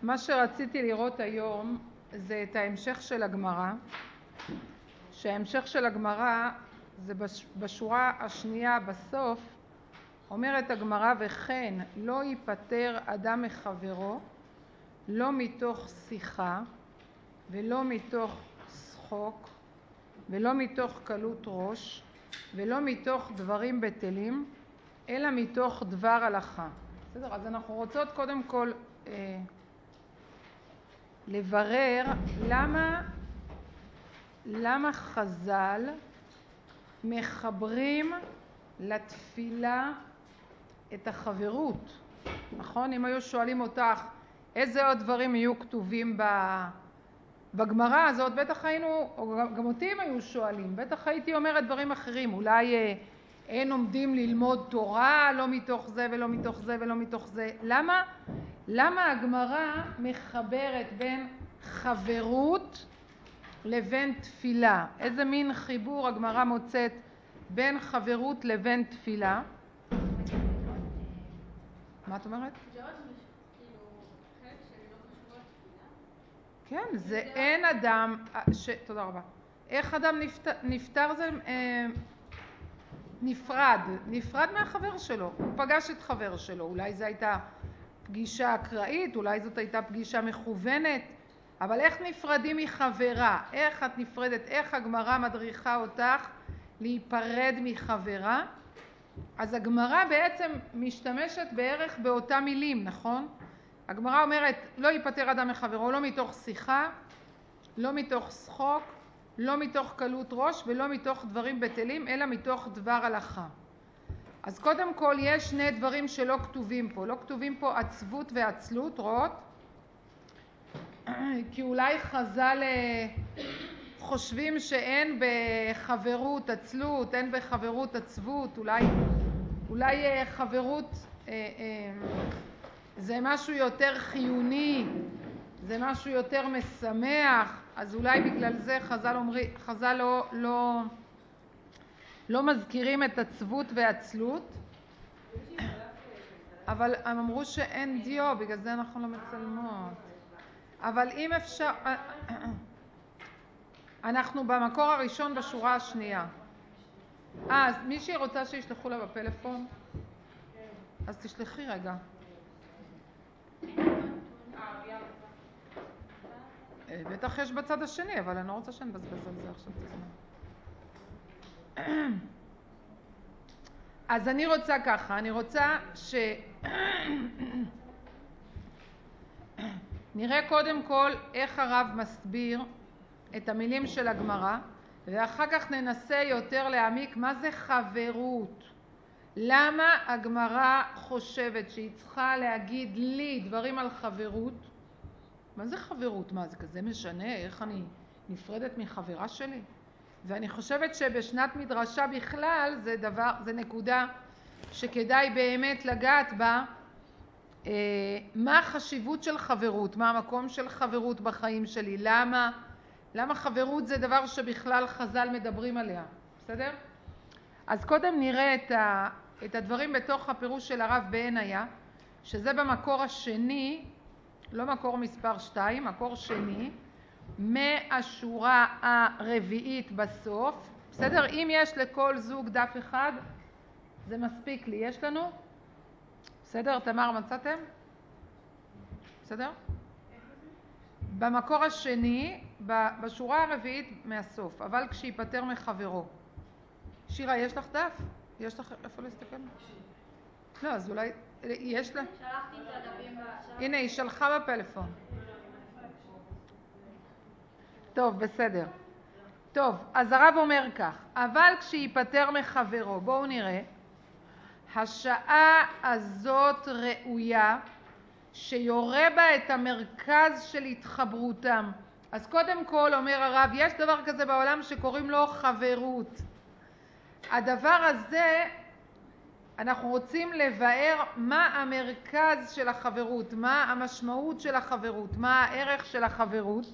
מה שרציתי לראות היום זה את ההמשך של הגמרא, שההמשך של הגמרא זה בשורה השנייה בסוף, אומרת הגמרא וכן לא ייפטר אדם מחברו לא מתוך שיחה ולא מתוך שחוק ולא מתוך קלות ראש ולא מתוך דברים בטלים אלא מתוך דבר הלכה. בסדר? אז אנחנו רוצות קודם כל לברר למה חז"ל מחברים לתפילה את החברות. נכון? אם היו שואלים אותך איזה עוד דברים יהיו כתובים בגמרא הזאת, בטח היינו, או גם אותי אם היו שואלים, בטח הייתי אומרת דברים אחרים. אולי אין עומדים ללמוד תורה לא מתוך זה ולא מתוך זה ולא מתוך זה. למה הגמרא מחברת בין חברות לבין תפילה? איזה מין חיבור הגמרא מוצאת בין חברות לבין תפילה? מה את אומרת? כן, זה אין אדם, תודה רבה. איך אדם נפטר זה נפרד מהחבר שלו. הוא פגש את חבר שלו, אולי זו הייתה פגישה אקראית, אולי זאת הייתה פגישה מכוונת, אבל איך נפרדים מחברה? איך את נפרדת? איך הגמרא מדריכה אותך להיפרד מחברה? אז הגמרא בעצם משתמשת בערך באותה מילים, נכון? הגמרא אומרת לא ייפטר אדם מחברו לא מתוך שיחה, לא מתוך שחוק, לא מתוך קלות ראש ולא מתוך דברים בטלים אלא מתוך דבר הלכה. אז קודם כל יש שני דברים שלא כתובים פה. לא כתובים פה עצבות ועצלות, רואות? כי אולי חז"ל חושבים שאין בחברות עצלות, אין בחברות עצבות, אולי חברות זה משהו יותר חיוני, זה משהו יותר משמח, אז אולי בגלל זה חז"ל לא מזכירים את עצבות ועצלות, אבל הם אמרו שאין דיו, בגלל זה אנחנו לא מצלמות. אבל אם אפשר, אנחנו במקור הראשון בשורה השנייה. אז מישהי רוצה שישלחו לה בפלאפון? אז תשלחי רגע. בטח יש בצד השני, אבל אני לא רוצה שנבזבז על זה עכשיו את הזמן. אז אני רוצה ככה, אני רוצה נראה קודם כל איך הרב מסביר את המילים של הגמרא, ואחר כך ננסה יותר להעמיק מה זה חברות. למה הגמרא חושבת שהיא צריכה להגיד לי דברים על חברות? מה זה חברות? מה זה כזה משנה? איך אני נפרדת מחברה שלי? ואני חושבת שבשנת מדרשה בכלל זה נקודה שכדאי באמת לגעת בה. מה החשיבות של חברות? מה המקום של חברות בחיים שלי? למה חברות זה דבר שבכלל חז"ל מדברים עליה? בסדר? אז קודם נראה את הדברים בתוך הפירוש של הרב בעניה, שזה במקור השני, לא מקור מספר 2, מקור שני, מהשורה הרביעית בסוף. בסדר? אם יש לכל זוג דף אחד, זה מספיק לי. יש לנו? בסדר? תמר, מצאתם? בסדר? במקור השני, בשורה הרביעית מהסוף, אבל כשיפטר מחברו. שירה, יש לך דף? יש לך איפה להסתכל? לא, אז אולי יש לה? שלחתי את הדפים. הנה, היא שלחה בפלאפון. טוב, בסדר. טוב, אז הרב אומר כך, אבל כשיפטר מחברו, בואו נראה, השעה הזאת ראויה שיורה בה את המרכז של התחברותם. אז קודם כל אומר הרב, יש דבר כזה בעולם שקוראים לו חברות. הדבר הזה, אנחנו רוצים לבאר מה המרכז של החברות, מה המשמעות של החברות, מה הערך של החברות.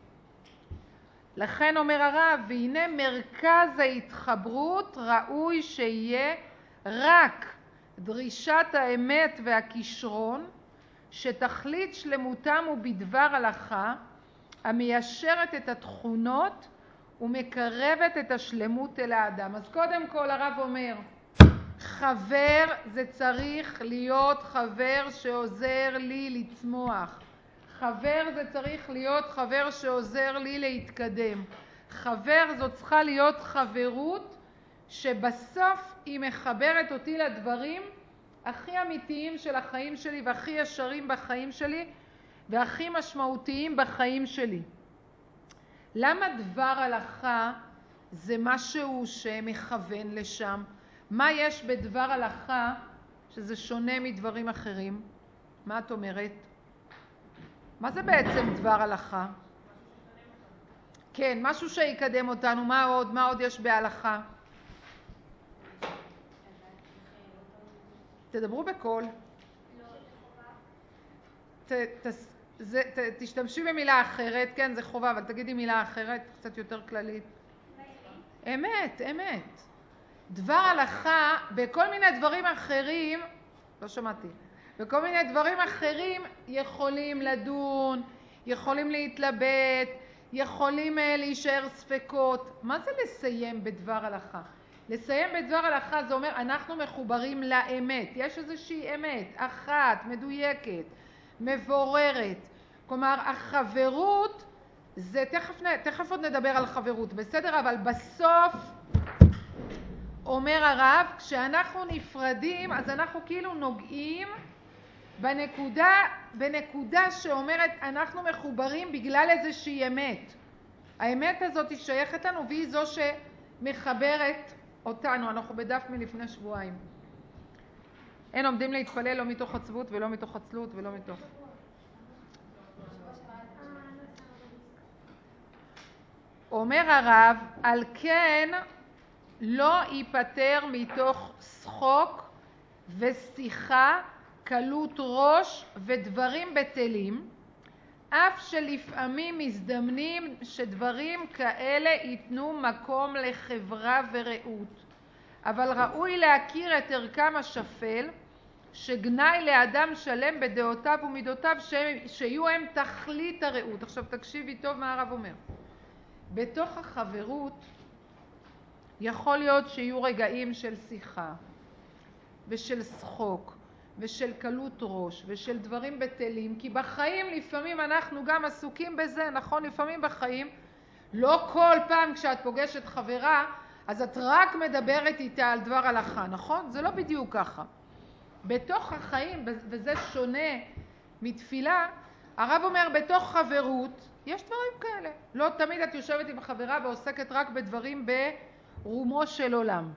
לכן אומר הרב, והנה מרכז ההתחברות ראוי שיהיה רק דרישת האמת והכישרון, שתכלית שלמותם הוא בדבר הלכה המיישרת את התכונות ומקרבת את השלמות אל האדם. אז קודם כל הרב אומר, חבר זה צריך להיות חבר שעוזר לי לצמוח. חבר זה צריך להיות חבר שעוזר לי להתקדם. חבר זאת צריכה להיות חברות שבסוף היא מחברת אותי לדברים הכי אמיתיים של החיים שלי והכי ישרים בחיים שלי והכי משמעותיים בחיים שלי. למה דבר הלכה זה משהו שמכוון לשם? מה יש בדבר הלכה שזה שונה מדברים אחרים? מה את אומרת? מה זה בעצם דבר הלכה? כן, משהו שיקדם אותנו. מה עוד? מה עוד יש בהלכה? תדברו בקול. תשתמשי במילה אחרת, כן, זה חובה, אבל תגידי מילה אחרת, קצת יותר כללית. אמת, אמת. דבר הלכה, בכל מיני דברים אחרים, לא שמעתי, בכל מיני דברים אחרים יכולים לדון, יכולים להתלבט, יכולים להישאר ספקות. מה זה לסיים בדבר הלכה? לסיים בדבר הלכה זה אומר אנחנו מחוברים לאמת. יש איזושהי אמת, אחת, מדויקת, מבוררת. כלומר, החברות, זה תכף עוד נדבר על חברות, בסדר? אבל בסוף, אומר הרב, כשאנחנו נפרדים, אז אנחנו כאילו נוגעים בנקודה שאומרת, אנחנו מחוברים בגלל איזושהי אמת. האמת הזאת היא שייכת לנו, והיא זו שמחברת אותנו. אנחנו בדף מלפני שבועיים. אין עומדים להתפלל לא מתוך עצבות ולא מתוך עצלות ולא מתוך... אומר הרב, על כן לא ייפטר מתוך שחוק ושיחה, קלות ראש ודברים בטלים, אף שלפעמים מזדמנים שדברים כאלה ייתנו מקום לחברה ורעות. אבל ראוי להכיר את ערכם השפל, שגנאי לאדם שלם בדעותיו ומידותיו שיהיו הם תכלית הרעות. עכשיו תקשיבי טוב מה הרב אומר. בתוך החברות יכול להיות שיהיו רגעים של שיחה ושל שחוק ושל קלות ראש ושל דברים בטלים, כי בחיים לפעמים אנחנו גם עסוקים בזה, נכון? לפעמים בחיים, לא כל פעם כשאת פוגשת חברה אז את רק מדברת איתה על דבר הלכה, נכון? זה לא בדיוק ככה. בתוך החיים, וזה שונה מתפילה, הרב אומר בתוך חברות יש דברים כאלה. לא תמיד את יושבת עם חברה ועוסקת רק בדברים ברומו של עולם.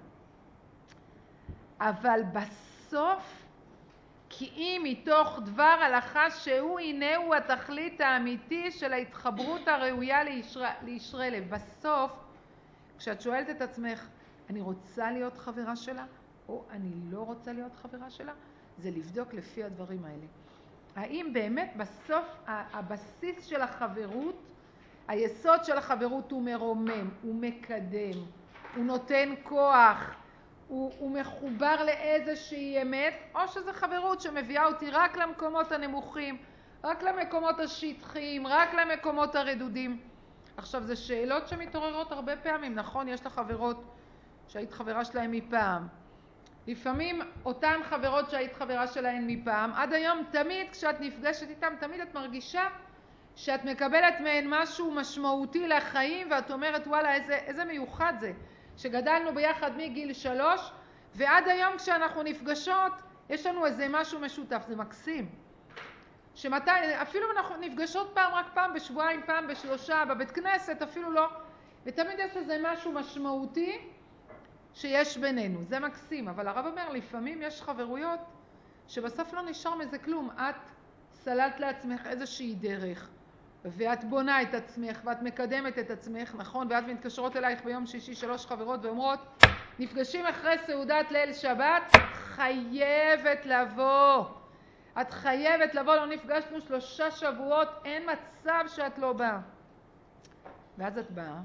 אבל בסוף, כי אם מתוך דבר הלכה שהוא הנה הוא התכלית האמיתי של ההתחברות הראויה לישרי לב. בסוף, כשאת שואלת את עצמך, אני רוצה להיות חברה שלה, או אני לא רוצה להיות חברה שלה, זה לבדוק לפי הדברים האלה. האם באמת בסוף הבסיס של החברות, היסוד של החברות הוא מרומם, הוא מקדם, הוא נותן כוח, הוא מחובר לאיזושהי אמת, או שזו חברות שמביאה אותי רק למקומות הנמוכים, רק למקומות השטחיים, רק למקומות הרדודים. עכשיו, זה שאלות שמתעוררות הרבה פעמים, נכון? יש לך חברות שהיית חברה שלהן מפעם. לפעמים אותן חברות שהיית חברה שלהן מפעם, עד היום תמיד כשאת נפגשת איתן, תמיד את מרגישה שאת מקבלת מהן משהו משמעותי לחיים, ואת אומרת וואלה איזה מיוחד זה, שגדלנו ביחד מגיל 3, ועד היום כשאנחנו נפגשות יש לנו איזה משהו משותף, זה מקסים. שמתי, אפילו אנחנו נפגשות פעם, רק פעם בשבועיים, פעם בשלושה, בבית כנסת, אפילו לא, ותמיד יש איזה משהו משמעותי שיש בינינו, זה מקסים. אבל הרב אומר, לפעמים יש חברויות שבסוף לא נשאר מזה כלום. את סללת לעצמך איזושהי דרך, ואת בונה את עצמך, ואת מקדמת את עצמך, נכון? ואז מתקשרות אלייך ביום שישי 3 חברות ואומרות, נפגשים אחרי סעודת ליל שבת, חייבת לבוא. את חייבת לבוא, לא נפגשנו 3 שבועות, אין מצב שאת לא באה. ואז את באה.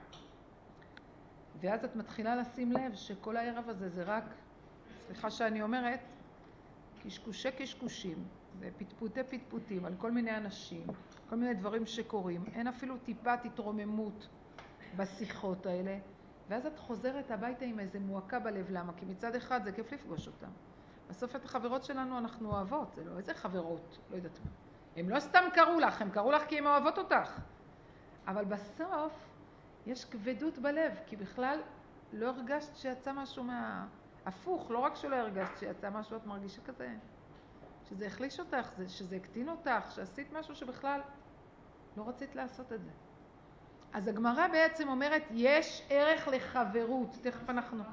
ואז את מתחילה לשים לב שכל הערב הזה זה רק, סליחה שאני אומרת, קשקושי קשקושים. זה פטפוטים על כל מיני אנשים, כל מיני דברים שקורים, אין אפילו טיפת התרוממות בשיחות האלה, ואז את חוזרת הביתה עם איזה מועקה בלב. למה? כי מצד אחד זה כיף לפגוש אותם. בסוף את החברות שלנו אנחנו אוהבות, זה לא איזה חברות, לא יודעת מה. הם לא סתם קראו לך, הם קראו לך כי הם אוהבות אותך. אבל בסוף יש כבדות בלב, כי בכלל לא הרגשת שיצא משהו הפוך, לא רק שלא הרגשת שיצא משהו, את מרגישה כזה, שזה החליש אותך, שזה הקטין אותך, שעשית משהו שבכלל לא רצית לעשות את זה. אז הגמרא בעצם אומרת, יש ערך לחברות. תכף אנחנו...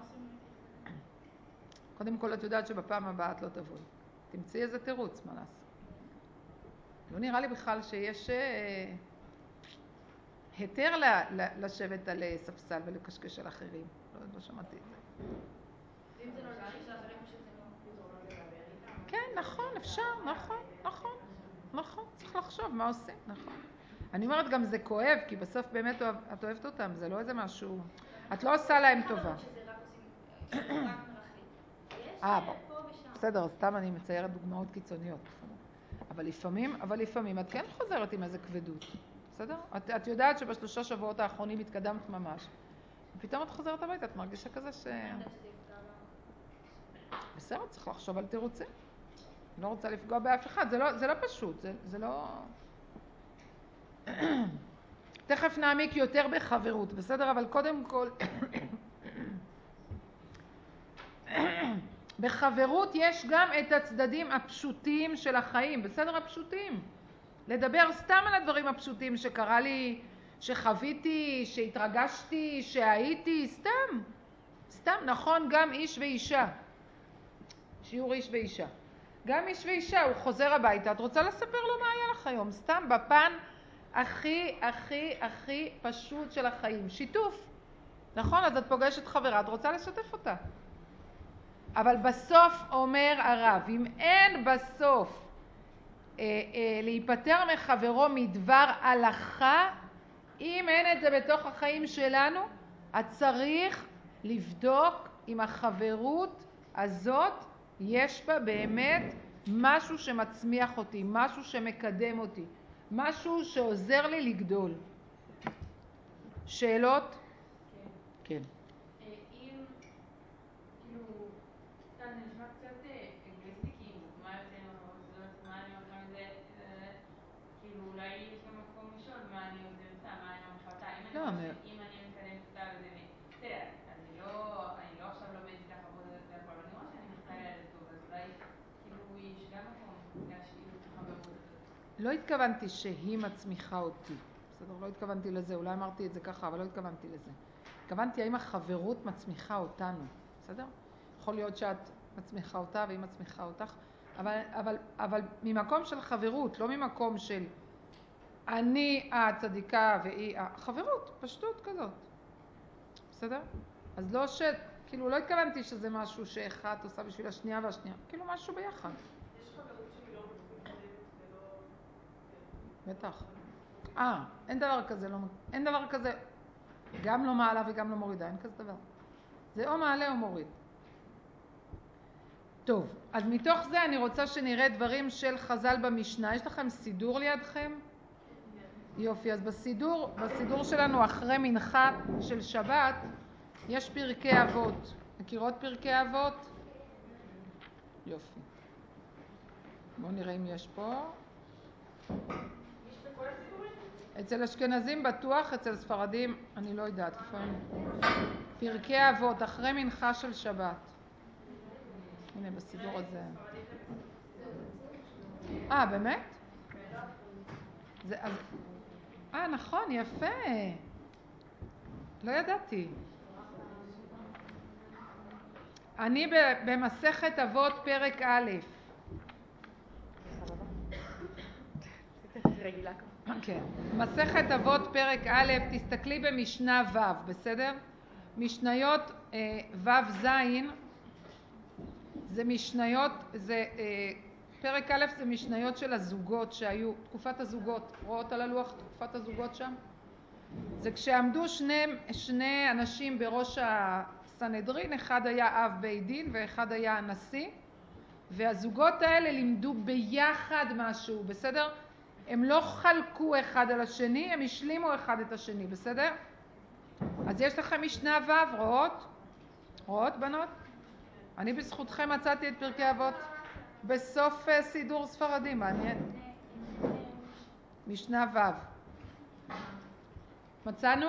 קודם כל את יודעת שבפעם הבאה את לא תבואי. תמצאי איזה תירוץ, מה לעשות. לא נראה לי בכלל שיש היתר לשבת על ספסל ולקשקש על אחרים. לא שמעתי את זה. אם זה נורא לי שאחרים פשוט אין לו פתרונות לדבר איתם. כן, נכון, אפשר, נכון. צריך לחשוב מה עושים, נכון. אני אומרת גם זה כואב, כי בסוף באמת את אוהבת אותם, זה לא איזה משהו... את לא עושה להם טובה. שזה רק מרחלים. יש פה ושם. בסדר, סתם אני מציירת דוגמאות קיצוניות. אבל לפעמים את כן חוזרת עם איזה כבדות. בסדר? את יודעת שבשלושה שבועות האחרונים התקדמת ממש. ופתאום את חוזרת הביתה, את מרגישה כזה בסדר, צריך לחשוב על תירוצים. לא רוצה לפגוע באף אחד, זה לא פשוט, זה לא... תכף נעמיק יותר בחברות, בסדר? אבל קודם כל... בחברות יש גם את הצדדים הפשוטים של החיים, בסדר? הפשוטים. לדבר סתם על הדברים הפשוטים שקרה לי, שחוויתי, שהתרגשתי, שהייתי, סתם, נכון, גם איש ואישה. שיעור איש ואישה. גם איש ואישה, הוא חוזר הביתה, את רוצה לספר לו מה היה לך היום, סתם בפן הכי פשוט של החיים, שיתוף. נכון, אז את פוגשת חברה, את רוצה לשתף אותה. אבל בסוף אומר הרב, אם אין בסוף להיפטר מחברו מדבר הלכה, אם אין את זה בתוך החיים שלנו, את צריך לבדוק אם החברות הזאת יש בה באמת משהו שמצמיח אותי, משהו שמקדם אותי, משהו שעוזר לי לגדול. שאלות? כן. אם, כאילו, זה נשמע קצת אגואיסטי, כאילו, מה יוצא עם החברות, זאת אומרת, מה אני הולכה מזה, כאילו, אולי יש גם מקום לשאול מה אני עוזר אותה, מה אני הולכה אותה, אם אני מקדמת אותה וזה, בסדר, אני לא עכשיו לומדת את החברות הזאת והכל, אבל אני רואה שאני מסתגלת טוב, אז אולי, כאילו, יש גם מקום להשאיר את החברות הזאת. לא התכוונתי שהיא מצמיחה אותי. בסדר, לא התכוונתי לזה, אולי אמרתי את זה ככה, אבל לא התכוונתי לזה. התכוונתי האם החברות מצמיחה אותנו, בסדר? יכול להיות שאת מצמיחה אותה והיא מצמיחה אותך, אבל ממקום של חברות, לא ממקום של אני הצדיקה והיא החברות, פשטות כזאת. בסדר? אז לא כאילו לא התכוונתי שזה משהו שאחת עושה בשביל השנייה והשנייה, כאילו משהו ביחד. יש חברות שהיא לא מתקדמת ולא... בטח. אין דבר כזה, גם לא מעלה וגם לא מורידה, אין כזה דבר. זה או מעלה או מוריד. טוב, אז מתוך זה אני רוצה שנראה דברים של חז"ל במשנה. יש לכם סידור לידכם? יופי, אז בסידור שלנו אחרי מנחה של שבת יש פרקי אבות. מכירות פרקי אבות? יופי. בואו נראה אם יש פה. יש בכל הסידורים? אצל אשכנזים בטוח, אצל ספרדים אני לא יודעת. פרקי אבות אחרי מנחה של שבת. הנה בסידור הזה. באמת? נכון, יפה. לא ידעתי. אני במסכת אבות פרק א'. כן. מסכת אבות פרק א', תסתכלי במשנה ו', בסדר? משניות ו' ז' זה משניות, פרק א' זה משניות של הזוגות שהיו, תקופת הזוגות, רואות על הלוח תקופת הזוגות שם? זה כשעמדו שני אנשים בראש הסנהדרין, אחד היה אב בית דין ואחד היה הנשיא, והזוגות האלה לימדו ביחד משהו, בסדר? הם לא חלקו אחד על השני, הם השלימו אחד את השני, בסדר? אז יש לכם משנה ו', רואות? רואות בנות? אני בזכותכם מצאתי את פרקי אבות בסוף סידור ספרדי, מעניין. משנה ו'. מצאנו?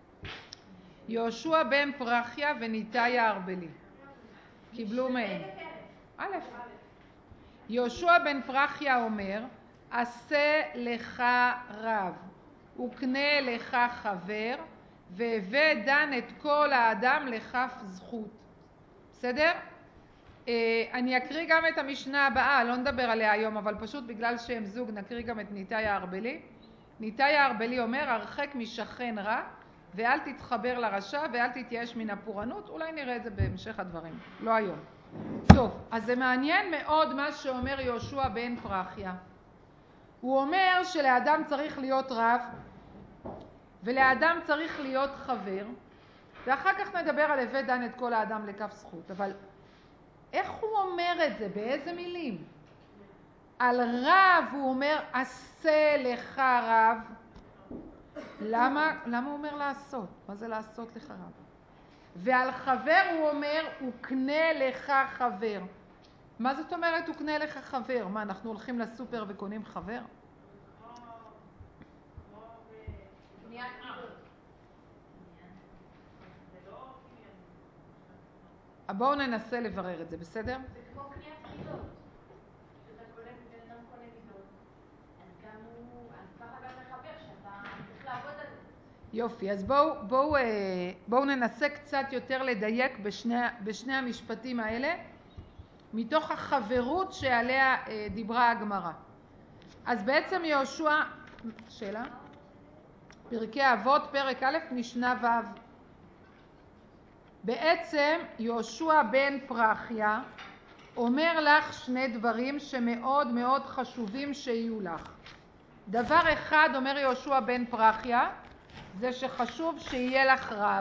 יהושע בן פרחיה וניתאי הארבלי. קיבלו מהם. א'. יהושע בן פרחיה אומר, עשה לך רב, וקנה לך חבר, והווה דן את כל האדם לכף זכות. בסדר? אני אקריא גם את המשנה הבאה, לא נדבר עליה היום, אבל פשוט בגלל שהם זוג נקריא גם את ניתאי הארבלי. ניתאי הארבלי אומר, הרחק משכן רע, ואל תתחבר לרשע, ואל תתייאש מן הפורענות. אולי נראה את זה בהמשך הדברים, לא היום. טוב, אז זה מעניין מאוד מה שאומר יהושע בן פרחיה. הוא אומר שלאדם צריך להיות רב, ולאדם צריך להיות חבר, ואחר כך נדבר על הווה דן את כל האדם לכף זכות. אבל איך הוא אומר את זה? באיזה מילים? על רב הוא אומר, עשה לך רב. למה הוא אומר לעשות? מה זה לעשות לך רב? ועל חבר הוא אומר, וקנה לך חבר. מה זאת אומרת, וקנה לך חבר? מה, אנחנו הולכים לסופר וקונים חבר? בואו ננסה לברר את זה, בסדר? זה כמו קניית מידות. כשאתה קונה, בן אדם קונה מידות, אז גם הוא, אז ככה גם לחבר שאתה צריך לעבוד על זה. יופי, אז בואו ננסה קצת יותר לדייק בשני המשפטים האלה, מתוך החברות שעליה דיברה הגמרא. אז בעצם יהושע, שאלה? פרקי אבות, פרק א', משנה ו'. בעצם יהושע בן פרחיה אומר לך שני דברים שמאוד מאוד חשובים שיהיו לך. דבר אחד, אומר יהושע בן פרחיה, זה שחשוב שיהיה לך רב.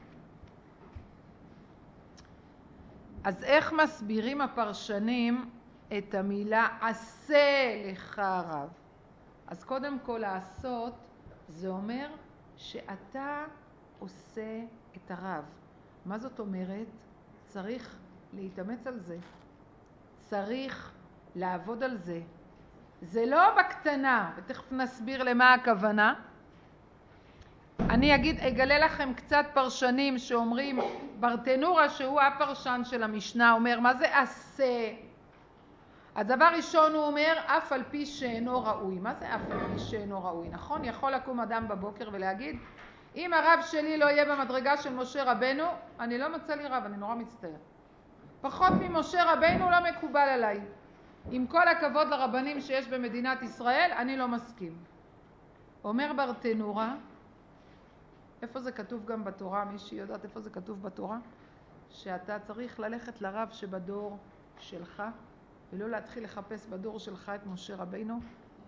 אז איך מסבירים הפרשנים את המילה עשה לך רב? אז קודם כל לעשות זה אומר שאתה עושה את הרב. מה זאת אומרת? צריך להתאמץ על זה. צריך לעבוד על זה. זה לא בקטנה, ותכף נסביר למה הכוונה. אני אגלה לכם קצת פרשנים שאומרים, ברטנורה שהוא הפרשן של המשנה אומר, מה זה עשה? הדבר ראשון הוא אומר, אף על פי שאינו ראוי. מה זה אף על פי שאינו ראוי? נכון? יכול לקום אדם בבוקר ולהגיד, אם הרב שלי לא יהיה במדרגה של משה רבנו, אני לא מצא לי רב, אני נורא מצטער. פחות ממשה רבנו לא מקובל עליי. עם כל הכבוד לרבנים שיש במדינת ישראל, אני לא מסכים. אומר ברטנורה, איפה זה כתוב גם בתורה? מישהי יודעת איפה זה כתוב בתורה? שאתה צריך ללכת לרב שבדור שלך, ולא להתחיל לחפש בדור שלך את משה רבינו.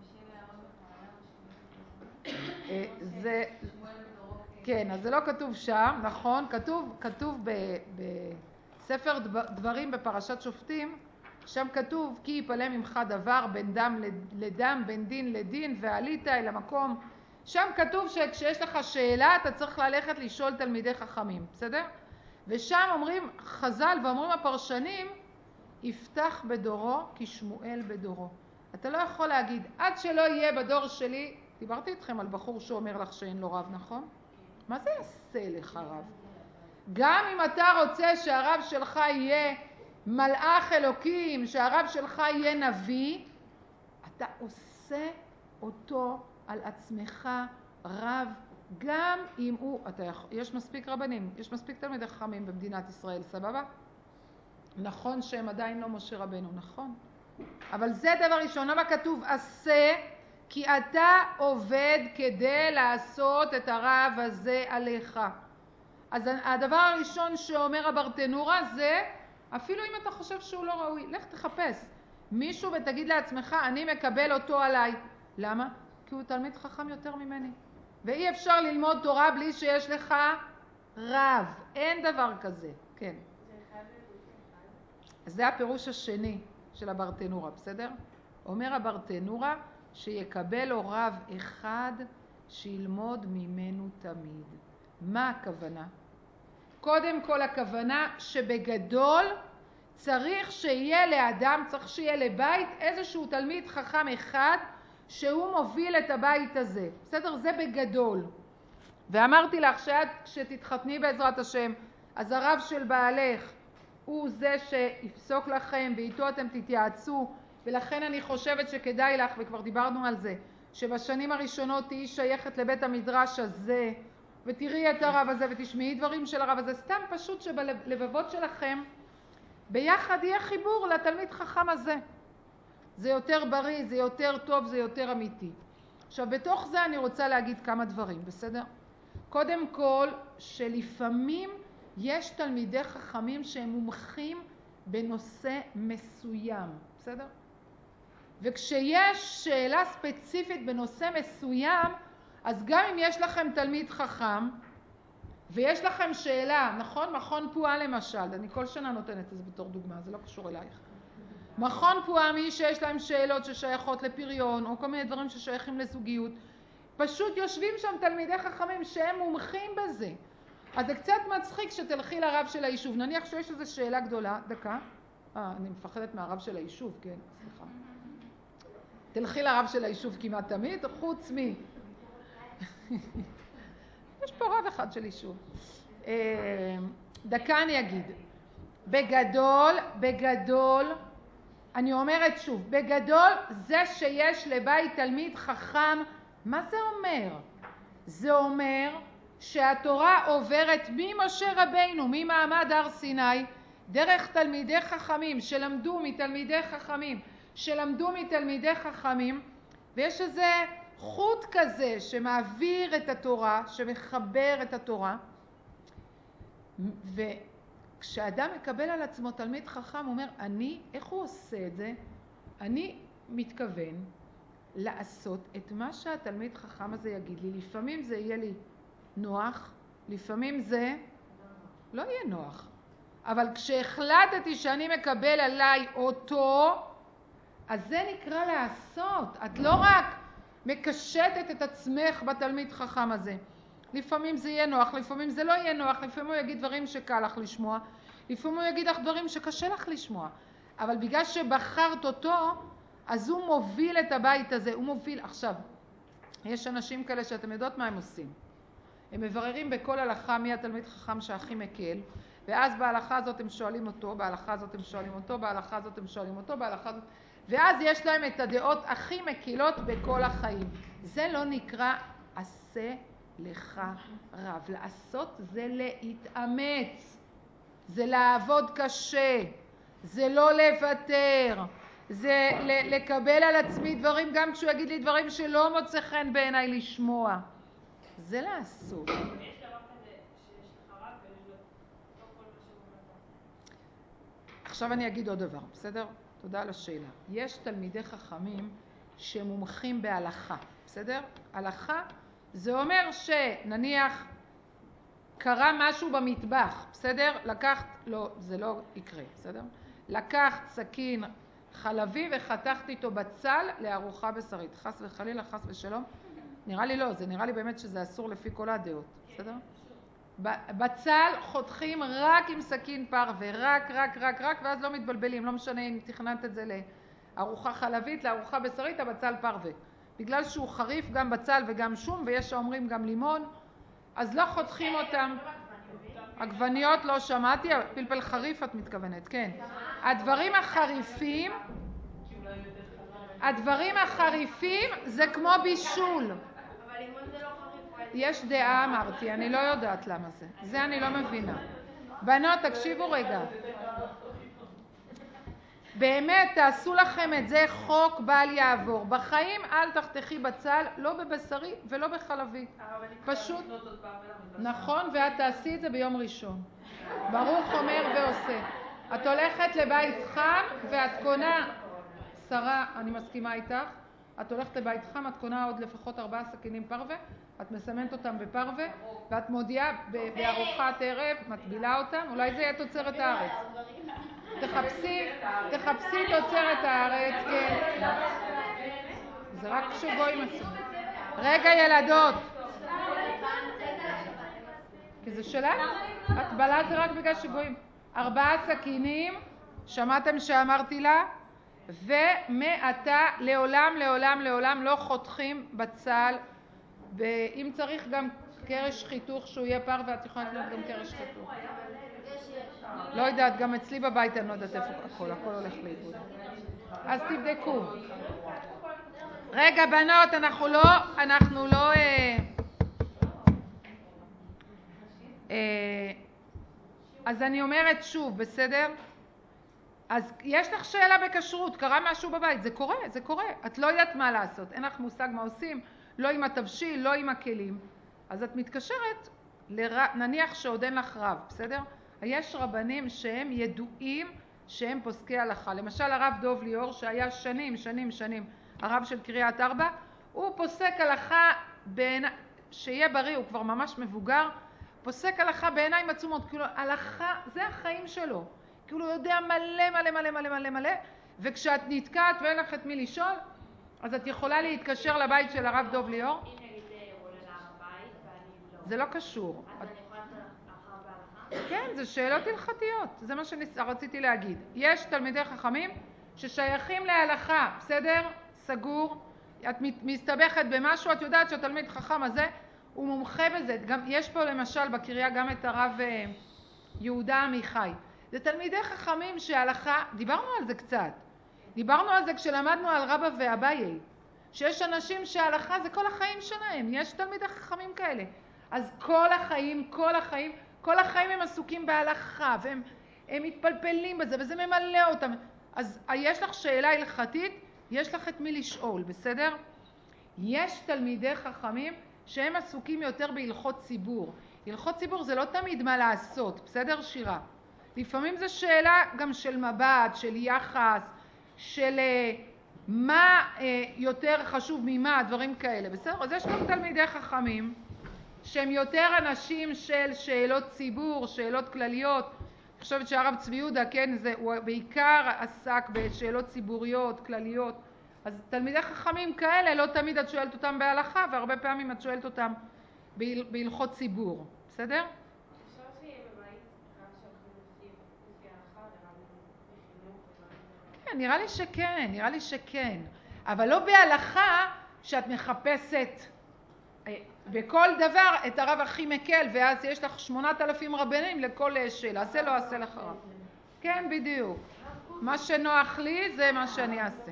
כן, אז זה לא כתוב שם, נכון? כתוב בספר דברים בפרשת שופטים, שם כתוב כי יפלא ממך דבר בין דם לדם, בין דין לדין, ועלית אל המקום. שם כתוב שכשיש לך שאלה אתה צריך ללכת לשאול תלמידי חכמים, בסדר? ושם אומרים חז"ל ואומרים הפרשנים, יפתח בדורו כשמואל בדורו. אתה לא יכול להגיד, עד שלא יהיה בדור שלי, דיברתי איתכם על בחור שאומר לך שאין לו רב, נכון? מה זה יעשה לך רב? גם אם אתה רוצה שהרב שלך יהיה מלאך אלוקים, שהרב שלך יהיה נביא, אתה עושה אותו על עצמך רב, גם אם הוא, יש מספיק רבנים, יש מספיק תלמידי חכמים במדינת ישראל, סבבה? נכון שהם עדיין לא משה רבנו, נכון? אבל זה דבר ראשון, למה כתוב עשה? כי אתה עובד כדי לעשות את הרב הזה עליך. אז הדבר הראשון שאומר הברטנורה זה, אפילו אם אתה חושב שהוא לא ראוי, לך תחפש מישהו ותגיד לעצמך, אני מקבל אותו עליי. למה? כי הוא תלמיד חכם יותר ממני. ואי אפשר ללמוד תורה בלי שיש לך רב. אין דבר כזה. כן. זה חייב להיות אחד? אז זה הפירוש השני של הברטנורה, בסדר? אומר הברטנורה שיקבל לו רב אחד שילמוד ממנו תמיד. מה הכוונה? קודם כל הכוונה שבגדול צריך שיהיה לאדם, צריך שיהיה לבית איזשהו תלמיד חכם אחד שהוא מוביל את הבית הזה. בסדר? זה בגדול. ואמרתי לך שתתחתני בעזרת השם, אז הרב של בעלך הוא זה שיפסוק לכם ואיתו אתם תתייעצו, ולכן אני חושבת שכדאי לך, וכבר דיברנו על זה, שבשנים הראשונות תהיי שייכת לבית המדרש הזה, ותראי את הרב הזה ותשמעי דברים של הרב הזה, סתם פשוט שבלבבות שלכם ביחד יהיה חיבור לתלמיד חכם הזה. זה יותר בריא, זה יותר טוב, זה יותר אמיתי. עכשיו בתוך זה אני רוצה להגיד כמה דברים, בסדר? קודם כל שלפעמים יש תלמידי חכמים שהם מומחים בנושא מסוים, בסדר? וכשיש שאלה ספציפית בנושא מסוים, אז גם אם יש לכם תלמיד חכם ויש לכם שאלה, נכון? מכון פועה למשל, אני כל שנה נותנת את זה בתור דוגמה, זה לא קשור אלייך. מכון פועה, מי שיש להם שאלות ששייכות לפריון או כל מיני דברים ששייכים לזוגיות, פשוט יושבים שם תלמידי חכמים שהם מומחים בזה. אז זה קצת מצחיק שתלכי לרב של היישוב, נניח שיש איזו שאלה גדולה, דקה, אני מפחדת מהרב של היישוב, כן, סליחה. תלכי לרב של היישוב כמעט תמיד, חוץ מי. יש פה רב אחד של יישוב. דקה אני אגיד. בגדול, אני אומרת שוב, בגדול זה שיש לבית תלמיד חכם, מה זה אומר? זה אומר שהתורה עוברת ממשה רבינו, ממעמד הר סיני, דרך תלמידי חכמים שלמדו מתלמידי חכמים, ויש איזה חוט כזה שמעביר את התורה, שמחבר את התורה, וכשאדם מקבל על עצמו תלמיד חכם, הוא אומר, איך הוא עושה את זה? אני מתכוון לעשות את מה שהתלמיד חכם הזה יגיד לי. לפעמים זה יהיה לי נוח, לפעמים זה לא יהיה נוח. אבל כשהחלטתי שאני מקבל עליי אותו, אז זה נקרא לעשות. את לא רק מקשטת את עצמך בתלמיד חכם הזה. לפעמים זה יהיה נוח, לפעמים זה לא יהיה נוח, לפעמים הוא יגיד דברים שקל לך לשמוע, לפעמים הוא יגיד לך דברים שקשה לך לשמוע. אבל בגלל שבחרת אותו, אז הוא מוביל את הבית הזה, הוא מוביל. עכשיו, יש אנשים כאלה שאתם יודעות מה הם עושים. הם מבררים בכל הלכה מי התלמיד חכם שהכי מקל, ואז בהלכה הזאת הם שואלים אותו, בהלכה הזאת הם שואלים אותו, בהלכה הזאת הם שואלים אותו, בהלכה הזאת, ואז יש להם את הדעות הכי מקילות בכל החיים. זה לא נקרא עשה לך רב. לעשות זה להתאמץ, זה לעבוד קשה, זה לא לוותר, זה לקבל על עצמי דברים גם כשהוא יגיד לי דברים שלא מוצא חן בעיניי לשמוע. זה לעשות. יש דבר כזה שיש לך רב ויש לו לא כל מה שהוא אומר. עכשיו אני אגיד עוד דבר, בסדר? תודה על השאלה. יש תלמידי חכמים שמומחים בהלכה, בסדר? הלכה זה אומר שנניח קרה משהו במטבח, בסדר? לא, זה לא יקרה, בסדר? לקחת סכין חלבי וחתכתי איתו בצל לארוחה בשרית. חס וחלילה, חס ושלום. נראה לי לא, זה נראה לי באמת שזה אסור לפי כל הדעות, בסדר? בצל חותכים רק עם סכין פרווה, רק, ואז לא מתבלבלים, לא משנה אם תכננת את זה לארוחה חלבית, לארוחה בשרית, הבצל פרווה. בגלל שהוא חריף גם בצל וגם שום, ויש שאומרים גם לימון, אז לא חותכים אותם. עגבניות לא שמעתי, פלפל חריף את מתכוונת, כן. הדברים החריפים זה כמו בישול. אבל לימון זה לא חריף. יש דעה, אמרתי, אני לא יודעת למה זה. זה אני לא מבינה. בנות, תקשיבו רגע. באמת, תעשו לכם את זה חוק בל יעבור. בחיים אל תחתכי בצל, לא בבשרי ולא בחלבי. פשוט. נכון, ואת תעשי את זה ביום ראשון. ברוך אומר ועושה. את הולכת לבית חם ואת קונה, שרה, אני מסכימה איתך, את הולכת לבית חם, את קונה עוד לפחות 4 סכינים פרווה, את מסמנת אותם בפרווה, ואת מודיעה בארוחת ערב, מטבילה אותם, אולי זה יהיה תוצרת הארץ. תחפשי תוצרת הארץ, כן. זה רק שגויים עשו. רגע ילדות. כי זה שלנו. הטבלה זה רק בגלל שגויים. 4 סכינים, שמעתם שאמרתי לה? ומעתה לעולם לעולם לעולם לא חותכים בצל, ואם צריך גם קרש חיתוך שהוא יהיה פר, ואת יכולה להיות גם קרש חיתוך. לא יודעת, גם אצלי בבית אני לא יודעת איפה הכל הולך לאיבוד. אז תבדקו. רגע בנות, אנחנו לא אז אני אומרת שוב, בסדר? אז יש לך שאלה בכשרות, קרה משהו בבית, זה קורה, את לא יודעת מה לעשות, אין לך מושג מה עושים, לא עם התבשיל, לא עם הכלים, אז את מתקשרת, נניח שעוד אין לך רב, בסדר? יש רבנים שהם ידועים שהם פוסקי הלכה, למשל הרב דוב ליאור שהיה שנים הרב של קריית ארבע, הוא פוסק הלכה שיהיה בריא, הוא כבר ממש מבוגר, פוסק הלכה בעיניים עצומות, כאילו הלכה זה החיים שלו, כאילו הוא יודע מלא, וכשאת נתקעת ואין לך את מי לשאול, אז את יכולה להתקשר לבית של הרב דוב ליאור. אם נגיד הוא עולה להר הבית ואני לא. זה לא קשור. אז אני יכולה לעשות הלכה בהלכה? כן, זה שאלות הלכתיות, זה מה שרציתי להגיד. יש תלמידי חכמים ששייכים להלכה, בסדר? סגור. את מסתבכת במשהו, את יודעת שהתלמיד חכם הזה הוא מומחה בזה. גם יש פה למשל בקריה גם את הרב יהודה עמיחי. זה תלמידי חכמים שההלכה, דיברנו על זה קצת. דיברנו על זה כשלמדנו על רבא ואביי, שיש אנשים שההלכה זה כל החיים שלהם. יש תלמידי חכמים כאלה. אז כל החיים הם עסוקים בהלכה, והם מתפלפלים בזה, וזה ממלא אותם. אז יש לך שאלה הלכתית, יש לך את מי לשאול, בסדר? יש תלמידי חכמים שהם עסוקים יותר בהלכות ציבור. הלכות ציבור זה לא תמיד מה לעשות, בסדר שירה? לפעמים זה שאלה גם של מבט, של יחס, של מה יותר חשוב ממה, דברים כאלה, בסדר? אז יש גם תלמידי חכמים שהם יותר אנשים של שאלות ציבור, שאלות כלליות. אני חושבת שהרב צבי יהודה, כן, הוא בעיקר עסק בשאלות ציבוריות, כלליות. אז תלמידי חכמים כאלה, לא תמיד את שואלת אותם בהלכה, והרבה פעמים את שואלת אותם בהלכות ציבור. בסדר? אפשר שיהיה בבית רב שהולכים לפי ההלכה ורב בחינוך? כן, נראה לי שכן. אבל לא בהלכה שאת מחפשת בכל דבר את הרב הכי מקל, ואז יש לך 8,000 רבנים לכל שאלה. זה לא עשה לך רב. כן, בדיוק. מה שנוח לי זה מה שאני אעשה.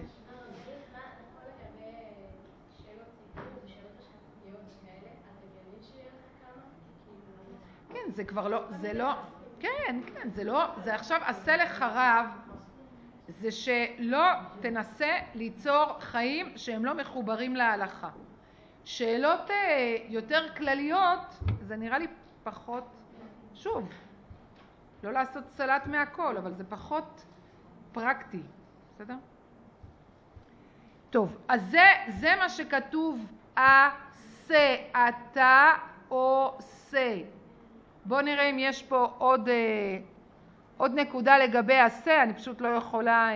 כן, זה כבר לא, זה לא, כן, זה לא, זה עכשיו עשה לך רב, זה שלא תנסה ליצור חיים שהם לא מחוברים להלכה. שאלות יותר כלליות, זה נראה לי פחות, שוב, לא לעשות סלט מהכל, אבל זה פחות פרקטי, בסדר? טוב, אז זה מה שכתוב, עשה, אתה עושה. בואו נראה אם יש פה עוד נקודה לגבי עשה, אני פשוט לא יכולה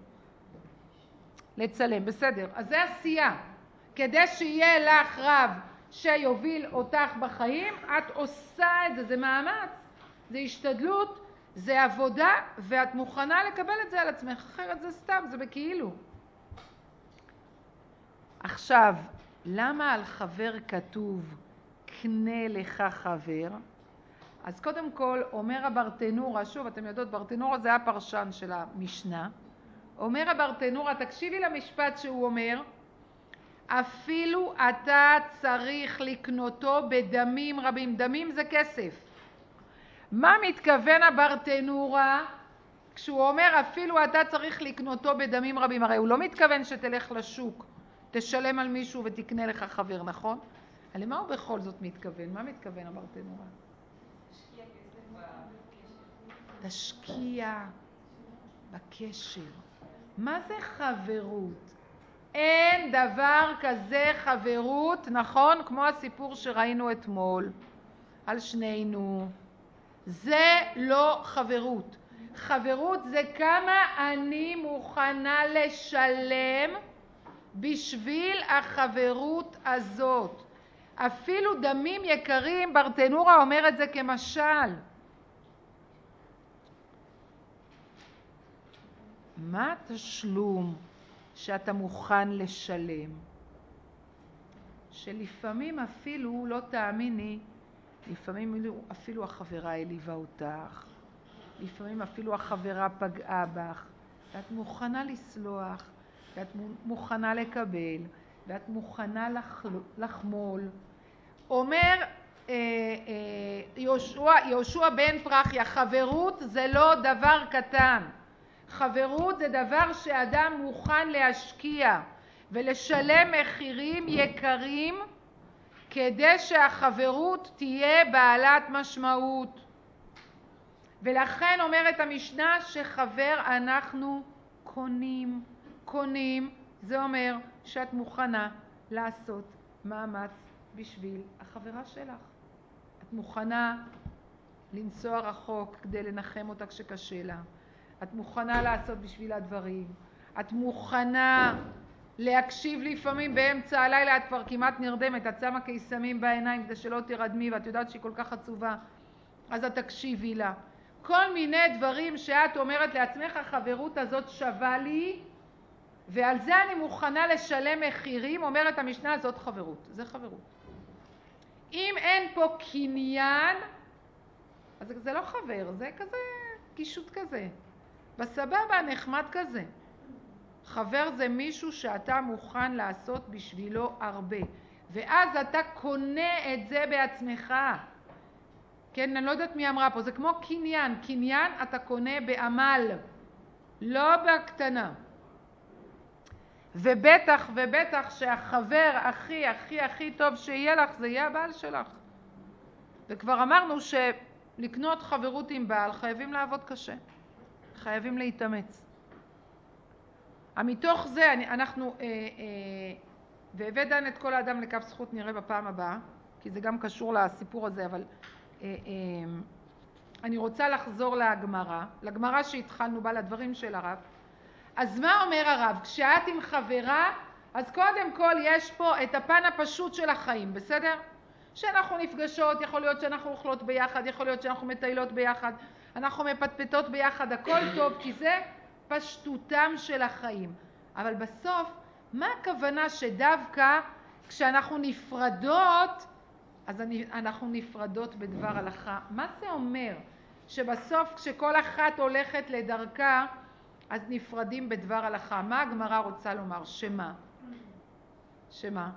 לצלם, בסדר. אז זה עשייה. כדי שיהיה לך רב שיוביל אותך בחיים, את עושה את זה, זה מאמץ, זה השתדלות, זה עבודה, ואת מוכנה לקבל את זה על עצמך, אחרת זה סתם, זה בכאילו. עכשיו, למה על חבר כתוב, קנה לך חבר? אז קודם כל, אומר הברטנורה, שוב, אתם יודעות, ברטנורה זה הפרשן של המשנה, אומר הברטנורה, תקשיבי למשפט שהוא אומר, אפילו אתה צריך לקנותו בדמים רבים. דמים זה כסף. מה מתכוון הברטנורה כשהוא אומר אפילו אתה צריך לקנותו בדמים רבים? הרי הוא לא מתכוון שתלך לשוק, תשלם על מישהו ותקנה לך חבר, נכון? אבל למה הוא בכל זאת מתכוון? מה מתכוון הברטנורה? תשקיע בקשר. מה זה חברות? אין דבר כזה חברות, נכון? כמו הסיפור שראינו אתמול על שנינו. זה לא חברות. חברות זה כמה אני מוכנה לשלם בשביל החברות הזאת. אפילו דמים יקרים, ברטנורה אומר את זה כמשל. מה התשלום שאתה מוכן לשלם? שלפעמים אפילו, לא תאמיני, לפעמים אפילו החברה העליבה אותך, לפעמים אפילו החברה פגעה בך, ואת מוכנה לסלוח, ואת מוכנה לקבל, ואת מוכנה לחמול. אומר יהושע בן פרחיה, חברות זה לא דבר קטן. חברות זה דבר שאדם מוכן להשקיע ולשלם מחירים יקרים כדי שהחברות תהיה בעלת משמעות. ולכן אומרת המשנה שחבר אנחנו קונים. זה אומר שאת מוכנה לעשות מאמץ בשביל החברה שלך. את מוכנה לנסוע רחוק כדי לנחם אותה כשקשה לה. את מוכנה לעשות בשביל הדברים. את מוכנה להקשיב לפעמים באמצע הלילה, את כבר כמעט נרדמת, את שמה קיסמים בעיניים כדי שלא תרדמי, ואת יודעת שהיא כל כך עצובה, אז את תקשיבי לה. כל מיני דברים שאת אומרת לעצמך, החברות הזאת שווה לי, ועל זה אני מוכנה לשלם מחירים. אומרת המשנה, הזאת חברות. זה חברות. אם אין פה קניין, אז זה לא חבר, זה כזה קישוט כזה. בסבבה, נחמד כזה. חבר זה מישהו שאתה מוכן לעשות בשבילו הרבה. ואז אתה קונה את זה בעצמך. כן, אני לא יודעת מי אמרה פה, זה כמו קניין. קניין אתה קונה בעמל, לא בקטנה. ובטח שהחבר הכי טוב שיהיה לך, זה יהיה הבעל שלך. וכבר אמרנו שלקנות חברות עם בעל חייבים לעבוד קשה. חייבים להתאמץ. מתוך זה אנחנו, והבא דן את כל האדם לכף זכות, נראה בפעם הבאה, כי זה גם קשור לסיפור הזה, אבל אני רוצה לחזור לגמרא שהתחלנו בה, לדברים של הרב. אז מה אומר הרב? כשאת עם חברה, אז קודם כל יש פה את הפן הפשוט של החיים, בסדר? שאנחנו נפגשות, יכול להיות שאנחנו אוכלות ביחד, יכול להיות שאנחנו מטיילות ביחד, אנחנו מפטפטות ביחד, הכל טוב, כי זה פשטותם של החיים. אבל בסוף, מה הכוונה שדווקא כשאנחנו נפרדות, אז אנחנו נפרדות בדבר הלכה? מה זה אומר? שבסוף כשכל אחת הולכת לדרכה, אז נפרדים בדבר הלכה. מה הגמרא רוצה לומר? שמה?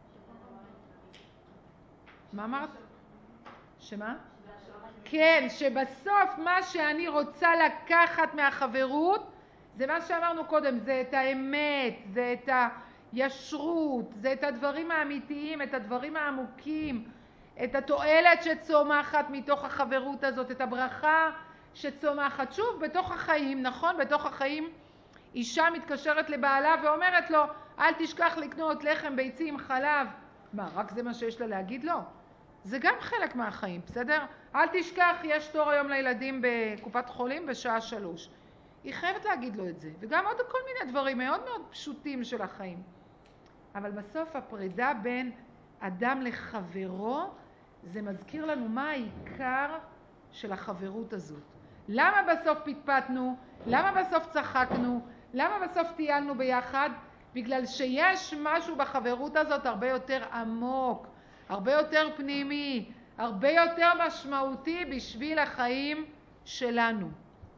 מה אמרת? שמה? כן, שבסוף מה שאני רוצה לקחת מהחברות, זה מה שאמרנו קודם, זה את האמת, זה את הישרות, זה את הדברים האמיתיים, את הדברים העמוקים, את התועלת שצומחת מתוך החברות הזאת, את הברכה שצומחת. שוב, בתוך החיים, נכון? בתוך החיים אישה מתקשרת לבעלה ואומרת לו, אל תשכח לקנות לחם, ביצים, חלב. מה, רק זה מה שיש לה להגיד לו? זה גם חלק מהחיים, בסדר? אל תשכח, יש תור היום לילדים בקופת חולים בשעה 3. היא חייבת להגיד לו את זה, וגם עוד כל מיני דברים מאוד מאוד פשוטים של החיים. אבל בסוף הפרידה בין אדם לחברו, זה מזכיר לנו מה העיקר של החברות הזאת. למה בסוף פטפטנו? למה בסוף צחקנו? למה בסוף טיילנו ביחד? בגלל שיש משהו בחברות הזאת הרבה יותר עמוק, הרבה יותר פנימי, הרבה יותר משמעותי בשביל החיים שלנו.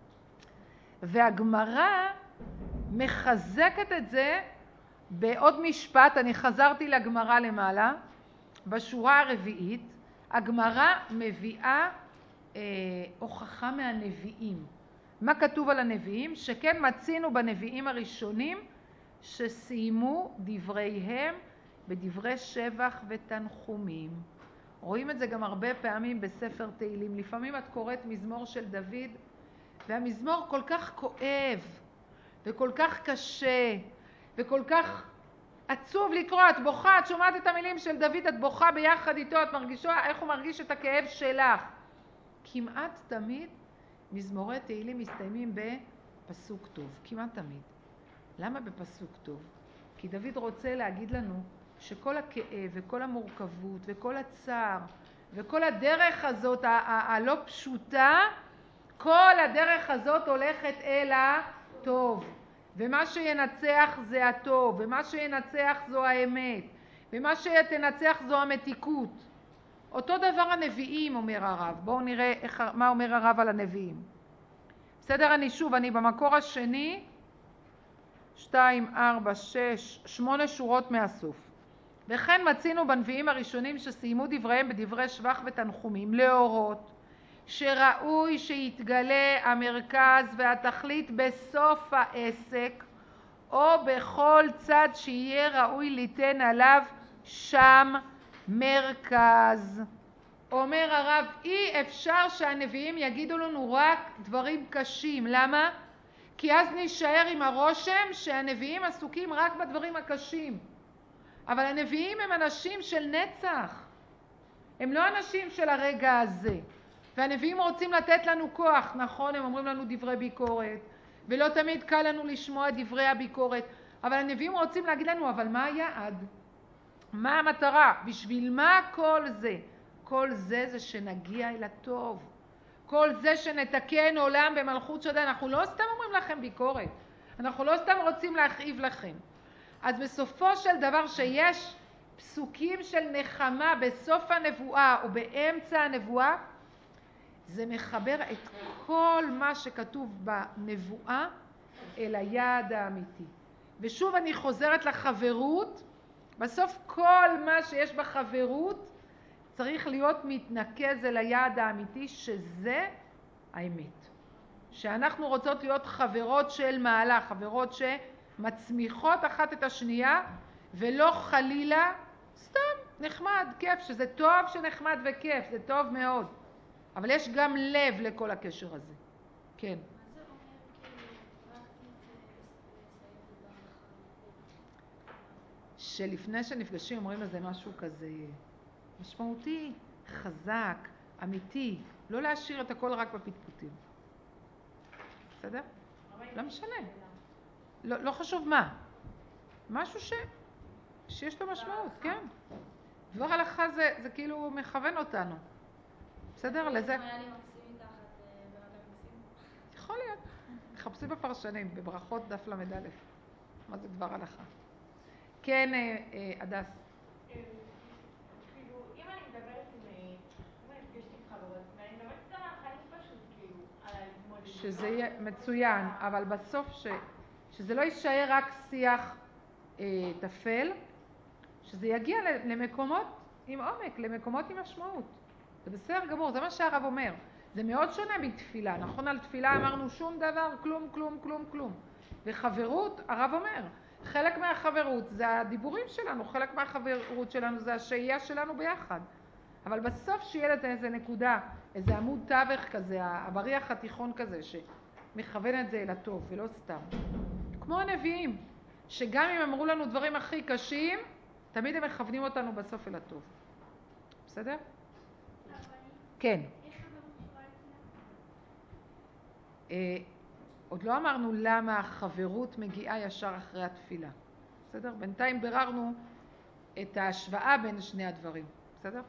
והגמרא מחזקת את זה בעוד משפט. אני חזרתי לגמרא למעלה, בשורה הרביעית, הגמרא מביאה הוכחה מהנביאים. מה כתוב על הנביאים? שכן מצינו בנביאים הראשונים שסיימו דבריהם בדברי שבח ותנחומים. רואים את זה גם הרבה פעמים בספר תהילים. לפעמים את קוראת מזמור של דוד, והמזמור כל כך כואב, וכל כך קשה, וכל כך עצוב לקרוא. את בוכה, את שומעת את המילים של דוד, את בוכה ביחד איתו, את מרגישה איך הוא מרגיש את הכאב שלך. כמעט תמיד מזמורי תהילים מסתיימים בפסוק טוב, כמעט תמיד. למה בפסוק טוב? כי דוד רוצה להגיד לנו שכל הכאב וכל המורכבות וכל הצער וכל הדרך הזאת הלא פשוטה, כל הדרך הזאת הולכת אל הטוב. ומה שינצח זה הטוב, ומה שינצח זו האמת, ומה שתנצח זו המתיקות. אותו דבר הנביאים, אומר הרב. בואו נראה מה אומר הרב על הנביאים. בסדר, אני במקור השני, 2, 4, 6, 8 שורות מהסוף. וכן מצינו בנביאים הראשונים שסיימו דבריהם בדברי שבח ותנחומים, להורות שראוי שיתגלה המרכז והתכלית בסוף העסק, או בכל צד שיהיה ראוי ליתן עליו שם מרכז. אומר הרב, אי אפשר שהנביאים יגידו לנו רק דברים קשים. למה? כי אז נשאר עם הרושם שהנביאים עסוקים רק בדברים הקשים. אבל הנביאים הם אנשים של נצח. הם לא אנשים של הרגע הזה. והנביאים רוצים לתת לנו כוח. נכון, הם אומרים לנו דברי ביקורת, ולא תמיד קל לנו לשמוע דברי הביקורת. אבל הנביאים רוצים להגיד לנו, אבל מה היעד? מה המטרה? בשביל מה כל זה? כל זה שנגיע אל הטוב. כל זה שנתקן עולם במלכות שדי. אנחנו לא סתם אומרים לכם ביקורת. אנחנו לא סתם רוצים להכאיב לכם. אז בסופו של דבר שיש פסוקים של נחמה בסוף הנבואה או באמצע הנבואה, זה מחבר את כל מה שכתוב בנבואה אל היעד האמיתי. ושוב אני חוזרת לחברות. בסוף כל מה שיש בחברות צריך להיות מתנקז אל היעד האמיתי, שזה האמת. שאנחנו רוצות להיות חברות של מעלה, חברות שמצמיחות אחת את השנייה, ולא חלילה סתם נחמד, כיף, שזה טוב שנחמד וכיף, זה טוב מאוד. אבל יש גם לב לכל הקשר הזה. כן. מה זה אומר כאילו פרקטית לסיים בברכה? שלפני שנפגשים אומרים לזה משהו כזה משמעותי, חזק, אמיתי, לא להשאיר את הכל רק בפטפוטים. בסדר? לא משנה. לא חשוב מה. משהו שיש לו משמעות, כן. דבר הלכה זה כאילו מכוון אותנו. בסדר? לזה. היה לי מקסים מתחת במדע מקסים. יכול להיות. חפשי בפרשנים, בברכות דף למד א'. מה זה דבר הלכה? כן, הדס. כאילו, אם אני מדברת אם אני נפגשת עם חברות, ואני מדברת איתן על חיים פשוט, כאילו, על ההתמודדות. שזה יהיה מצוין, אבל בסוף שזה לא יישאר רק שיח תפל, שזה יגיע למקומות עם עומק, למקומות עם משמעות. זה בסדר גמור, זה מה שהרב אומר. זה מאוד שונה מתפילה, נכון? על תפילה אמרנו שום דבר, כלום, כלום, כלום, כלום. וחברות, הרב אומר, חלק מהחברות זה הדיבורים שלנו, חלק מהחברות שלנו זה השהייה שלנו ביחד. אבל בסוף שיהיה לזה איזה נקודה, איזה עמוד תווך כזה, הבריח התיכון כזה, שמכוון את זה אל הטוב, ולא סתם. כמו הנביאים, שגם אם אמרו לנו דברים הכי קשים, תמיד הם מכוונים אותנו בסוף אל הטוב. בסדר? כן. איך חברות קשורה לתפילה? עוד לא אמרנו למה החברות מגיעה ישר אחרי התפילה. בסדר? בינתיים ביררנו את ההשוואה בין שני הדברים. בסדר?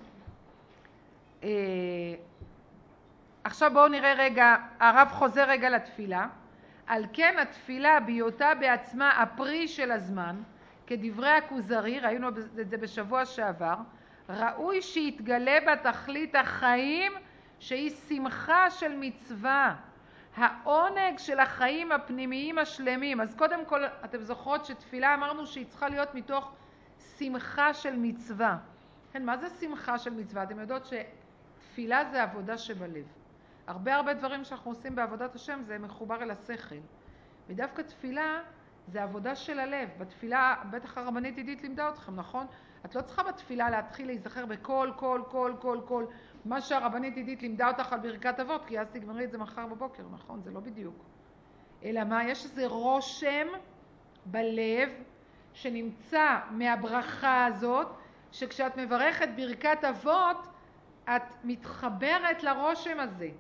עכשיו בואו נראה רגע, הרב חוזר רגע לתפילה. על כן התפילה בהיותה בעצמה הפרי של הזמן, כדברי הכוזרי, ראינו את זה בשבוע שעבר, ראוי שיתגלה בתכלית החיים שהיא שמחה של מצווה, העונג של החיים הפנימיים השלמים. אז קודם כל אתם זוכרות שתפילה אמרנו שהיא צריכה להיות מתוך שמחה של מצווה. כן, מה זה שמחה של מצווה? אתם יודעות שתפילה זה עבודה שבלב. הרבה דברים שאנחנו עושים בעבודת השם זה מחובר אל השכל. ודווקא תפילה זה עבודה של הלב. בתפילה, בטח הרבנית עידית לימדה אתכם, נכון? את לא צריכה בתפילה להתחיל להיזכר בכל, כל. מה שהרבנית עידית לימדה אותך על ברכת אבות, כי אז תגמרי את זה מחר בבוקר, נכון? זה לא בדיוק. אלא מה? יש איזה רושם בלב שנמצא מהברכה הזאת, שכשאת מברכת ברכת אבות, את מתחברת לרושם הזה.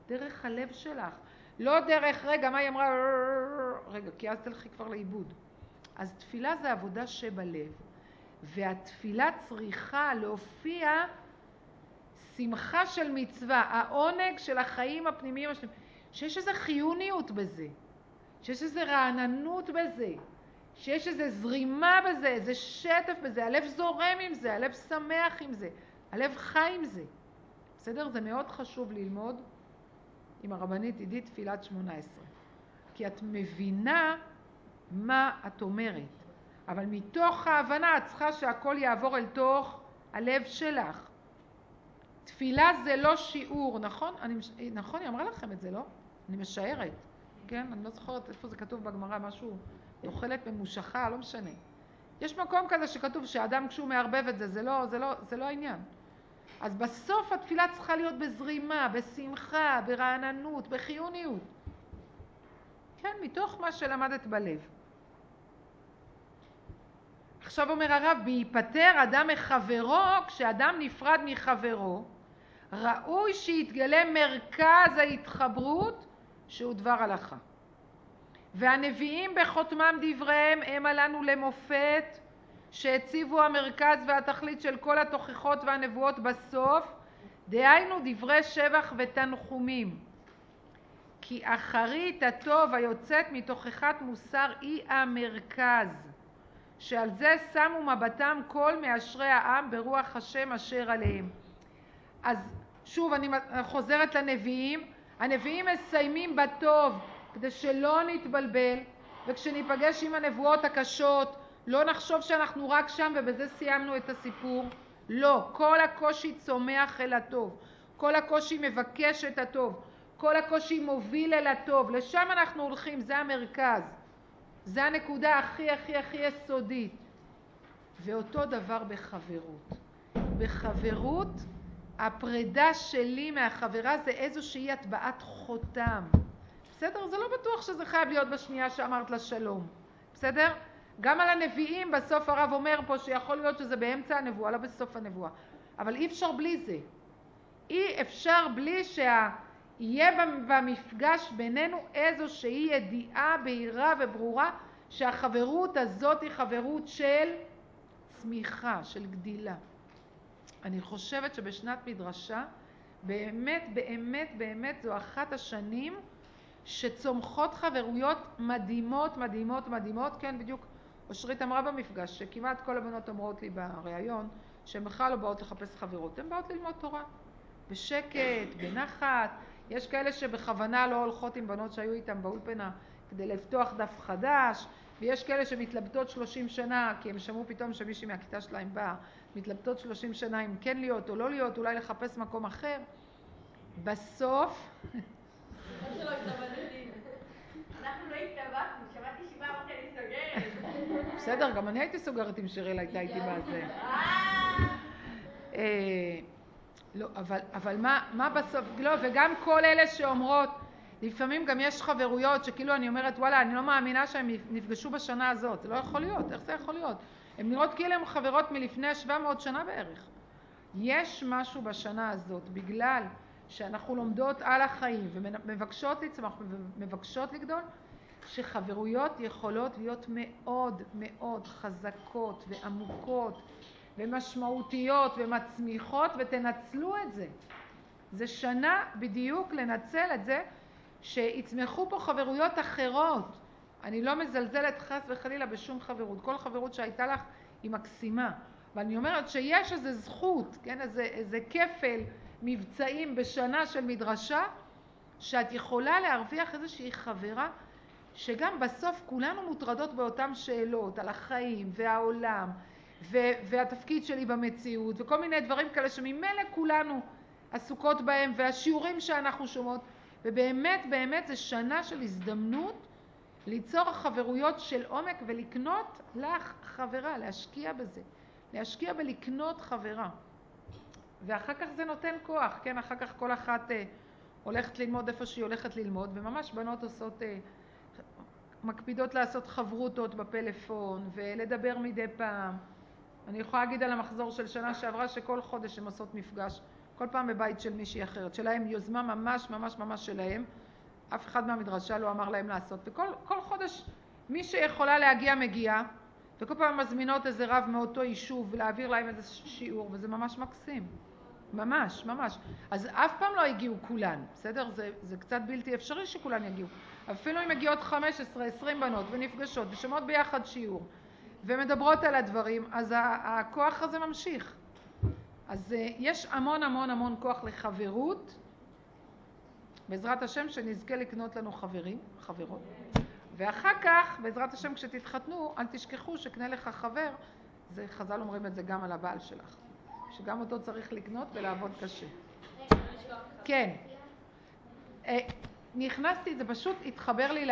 דרך הלב שלך. לא דרך, רגע, מה היא אמרה? רגע, כי אז תלכי כבר לאיבוד. אז תפילה זה עבודה שבלב. והתפילה צריכה להופיע שמחה של מצווה, העונג של החיים הפנימיים השלמים, שיש איזו חיוניות בזה, שיש איזו רעננות בזה, שיש איזו זרימה בזה, איזה שטף בזה, הלב זורם עם זה, הלב שמח עם זה, הלב חי עם זה. בסדר? זה מאוד חשוב ללמוד עם הרבנית עידית תפילת 18. כי את מבינה מה את אומרת. אבל מתוך ההבנה את צריכה שהכל יעבור אל תוך הלב שלך. תפילה זה לא שיעור, נכון? נכון, היא אמרה לכם את זה, לא? אני משערת. כן? אני לא זוכרת איפה זה כתוב בגמרא, משהו, תוחלת ממושכה, לא משנה. יש מקום כזה שכתוב שהאדם כשהוא מערבב את זה, זה לא העניין. אז בסוף התפילה צריכה להיות בזרימה, בשמחה, ברעננות, בחיוניות. כן, מתוך מה שלמדת בלב. עכשיו אומר הרב, בהיפטר אדם מחברו, כשאדם נפרד מחברו, ראוי שיתגלה מרכז ההתחברות שהוא דבר הלכה. והנביאים בחותמם דבריהם הם עלינו למופת, שהציבו המרכז והתכלית של כל התוכחות והנבואות בסוף, דהיינו דברי שבח ותנחומים. כי אחרית הטוב היוצאת מתוכחת מוסר היא המרכז, שעל זה שמו מבטם כל מאשרי העם ברוח השם אשר עליהם. אז שוב אני חוזרת לנביאים, הנביאים מסיימים בטוב כדי שלא נתבלבל, וכשניפגש עם הנבואות הקשות לא נחשוב שאנחנו רק שם ובזה סיימנו את הסיפור. לא, כל הקושי צומח אל הטוב, כל הקושי מבקש את הטוב, כל הקושי מוביל אל הטוב, לשם אנחנו הולכים, זה המרכז, זה הנקודה הכי יסודית. ואותו דבר בחברות. בחברות הפרידה שלי מהחברה זה איזושהי הטבעת חותם. בסדר? זה לא בטוח שזה חייב להיות בשנייה שאמרת לה שלום. בסדר? גם על הנביאים בסוף הרב אומר פה שיכול להיות שזה באמצע הנבואה, לא בסוף הנבואה. אבל אי אפשר בלי זה. אי אפשר בלי שיהיה במפגש בינינו איזושהי ידיעה בהירה וברורה שהחברות הזאת היא חברות של צמיחה, של גדילה. אני חושבת שבשנת מדרשה באמת זו אחת השנים שצומחות חברויות מדהימות. כן, בדיוק אושרית אמרה במפגש שכמעט כל הבנות אומרות לי בריאיון שהן בכלל לא באות לחפש חברות, הן באות ללמוד תורה בשקט, בנחת. יש כאלה שבכוונה לא הולכות עם בנות שהיו איתן באולפנה כדי לפתוח דף חדש, ויש כאלה שמתלבטות 30 שנה כי הם שמעו פתאום שמישהי מהכיתה שלהם באה, מתלבטות 30 שנה אם כן להיות או לא להיות, אולי לחפש מקום אחר. בסוף שלא התלבטתי. אנחנו לא התלבטנו, שמעתי 7 אמרתי אני סוגרת. בסדר, גם אני הייתי סוגרת עם שיריל, הייתה איתי בזה. לא, אבל מה בסוף? לא, וגם כל אלה שאומרות, לפעמים גם יש חברויות שכאילו אני אומרת, וואלה, אני לא מאמינה שהם נפגשו בשנה הזאת. זה לא יכול להיות, איך זה יכול להיות? הן נראות כאילו הן חברות מלפני 700 שנה בערך. יש משהו בשנה הזאת, בגלל שאנחנו לומדות על החיים ומבקשות לצמח ומבקשות לגדול, שחברויות יכולות להיות מאוד חזקות ועמוקות ומשמעותיות ומצמיחות, ותנצלו את זה. זה שנה בדיוק לנצל את זה שיצמחו פה חברויות אחרות. אני לא מזלזלת חס וחלילה בשום חברות, כל חברות שהייתה לך היא מקסימה, אבל אני אומרת שיש איזו זכות, כן? איזה כפל מבצעים בשנה של מדרשה, שאת יכולה להרוויח איזושהי חברה שגם בסוף כולנו מוטרדות באותן שאלות על החיים והעולם והתפקיד שלי במציאות וכל מיני דברים כאלה שממילא כולנו עסוקות בהם, והשיעורים שאנחנו שומעות, ובאמת זה שנה של הזדמנות ליצור חברויות של עומק ולקנות לך חברה, להשקיע בזה, להשקיע בלקנות חברה, ואחר כך זה נותן כוח, כן? אחר כך כל אחת הולכת ללמוד איפה שהיא הולכת ללמוד, וממש בנות עושות, מקפידות לעשות חברותות בפלאפון ולדבר מדי פעם. אני יכולה להגיד על המחזור של שנה שעברה שכל חודש הן עושות מפגש, כל פעם בבית של מישהי אחרת, שלהם יוזמה ממש ממש ממש שלהם, אף אחד מהמדרשה לא אמר להם לעשות, וכל חודש מי שיכולה להגיע מגיעה, וכל פעם מזמינות איזה רב מאותו יישוב ולהעביר להם איזה שיעור, וזה ממש מקסים, ממש ממש. אז אף פעם לא הגיעו כולן, בסדר? זה קצת בלתי אפשרי שכולן יגיעו, אפילו אם מגיעות 15, 20 בנות ונפגשות ושומעות ביחד שיעור ומדברות על הדברים, אז הכוח הזה ממשיך. אז יש המון המון המון כוח לחברות, בעזרת השם שנזכה לקנות לנו חברים, חברות. ואחר כך, בעזרת השם, כשתתחתנו, אל תשכחו שקנה לך חבר, זה חז"ל אומרים את זה גם על הבעל שלך, שגם אותו צריך לקנות ולעבוד קשה. כן. נכנסתי, זה פשוט התחבר לי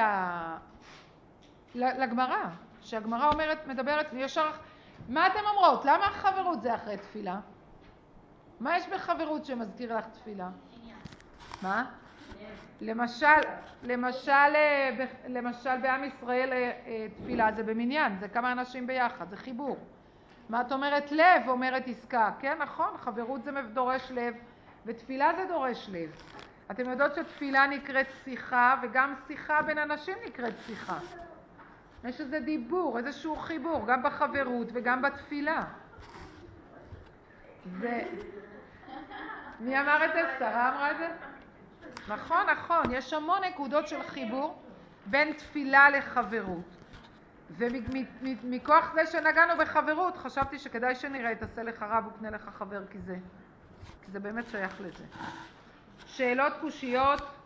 לגמרא, שהגמרא אומרת, מדברת, ישר, מה אתם אומרות? למה החברות זה אחרי תפילה? מה יש בחברות שמזכיר לך תפילה? מה? למשל בעם ישראל תפילה זה במניין, זה כמה אנשים ביחד, זה חיבור. מה את אומרת? לב אומרת עסקה, כן נכון, חברות זה דורש לב ותפילה זה דורש לב. אתם יודעות שתפילה נקראת שיחה וגם שיחה בין אנשים נקראת שיחה. יש איזה דיבור, איזשהו חיבור, גם בחברות וגם בתפילה. מי אמר את זה? שרה אמרה את זה? נכון, נכון, יש המון נקודות של חיבור בין תפילה לחברות. ומכוח זה שנגענו בחברות, חשבתי שכדאי שנראה את עשה לך רב וקנה לך חבר, כי זה באמת שייך לזה. שאלות, קושיות?